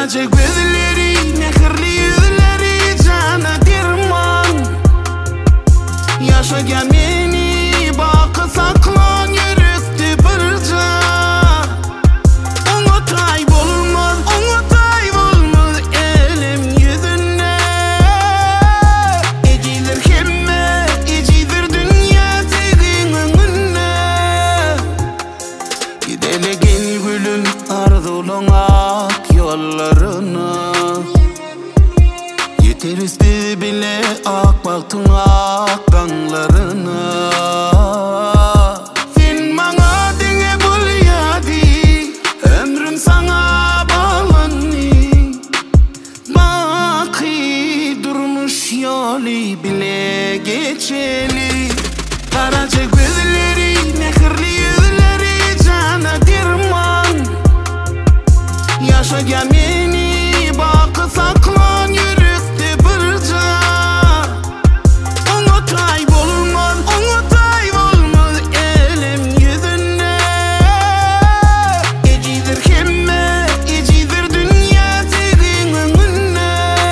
Karaca gözleri, mehirli yüzleri cana derman. Yaşagan meni bakı saklan yürekti birca. Oňatay bolmaz elim yüzüne. Ecidir hemme, ecidir dünya senin önüne. Gidelegin gülüm arzulun ak yollarına. Yeterizdi bile ak baktın ak kanlarına. Sen bana dine bul yadi, ömrüm sana bağlandı. Baki durmuş yolu bile geçeli. Karaca gözleri, mehirli yüzleri cana derman. Yaşagan meni bakı saklan yürekti birca. Oňatay bolmaz elim yüzüne. Ecidir hemme, ecidir dünya senin önüne.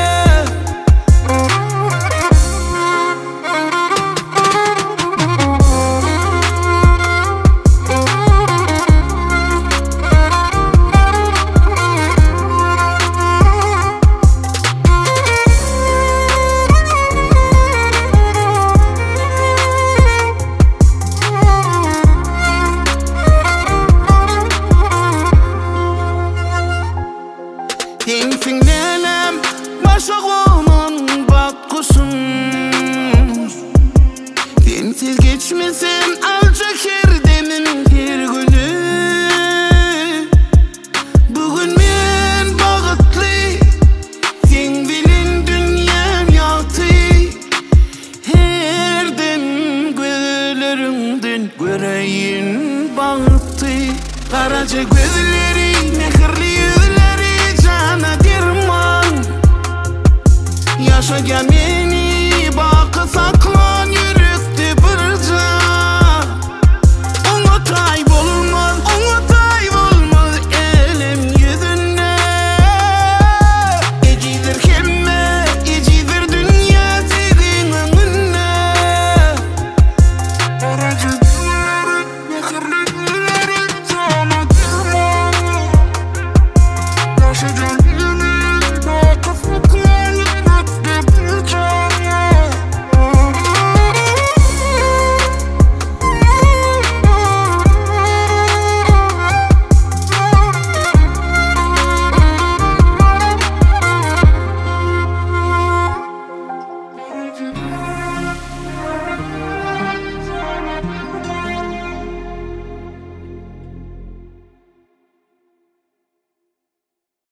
Sensin nenem başağımın batkısın. Sensiz geçmesin alçak her demin her günü. Bugün men bağıtlı, sen bilin dünyam yaktı. Her dem gözlerimden göreyin bağıttı. Karaca gözleri, mehirli yüzleri cana derman. Yaşagan meni bakı saklan